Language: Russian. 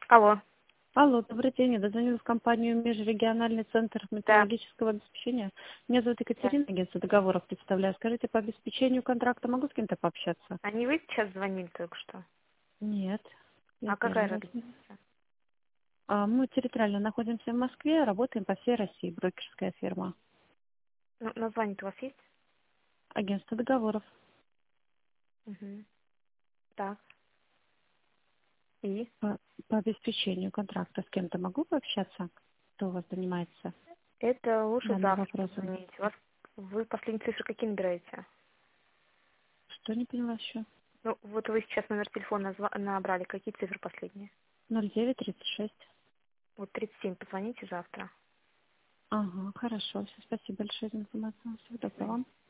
Алло. Алло, добрый день. Я дозвонилась в компанию Межрегиональный центр Да, метеорологического обеспечения. Меня зовут да. Екатерина, агентство договоров представляю. Скажите, по обеспечению контракта могу с кем-то пообщаться? А не вы сейчас звонили только что? Нет, я А какая первый раз. разница? Мы территориально находимся в Москве, работаем по всей России, брокерская фирма. Ну, название-то у вас есть? Агентство договоров. Угу. Так. И? По обеспечению контракта с кем-то могу пообщаться? Кто у вас занимается Это лучше данным завтра вопросом? позвонить. Вы последние цифры какие набираете? Что не поняла еще? Ну, вот вы сейчас номер телефона набрали. Какие цифры последние? 0936. Вот 37. Позвоните завтра. Ага, хорошо. Все, спасибо большое за информацию. Всего До свидания. доброго.